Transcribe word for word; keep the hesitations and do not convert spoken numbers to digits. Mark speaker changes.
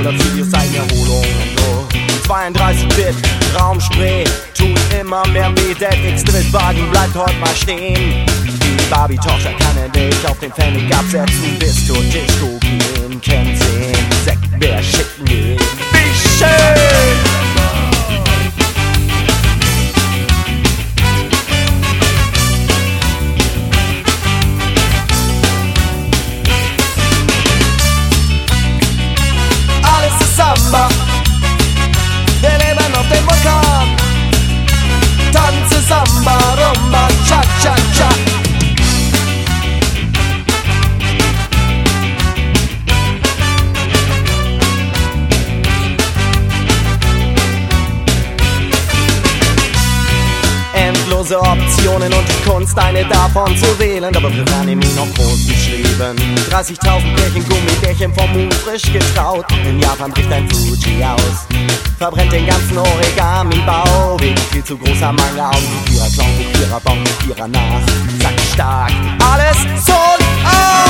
Speaker 1: oder zieht ihr seine Erholung durch. zweiunddreißig Bit, Raumspray, tut immer mehr weh. Der X-Drittwagen bleibt heute mal stehen. Die Barbie-Tochter kann endlich auf den Pfennig absetzen. Bis zur Disco gehen, kennt sehen. Sekt, wer schicken geht. Wie schön! Alles ist Samba. Wir leben auf dem Vulkan. Tanze Samba, Rumba, Cha, Cha, Cha. Endlose Optionen und die Kunst, eine davon zu wählen. Aber für Anime noch groß geschrieben. dreißigtausend Bärchen, Gummibärchen vom Moon frisch getraut. In Japan bricht ein Fuji aus. Verbrennt den ganzen Origami-Bau. Wegen viel zu großer Mangel Augen. Vierer Clown, Vierer Baum, Vierer nach. Sack stark, alles so aus.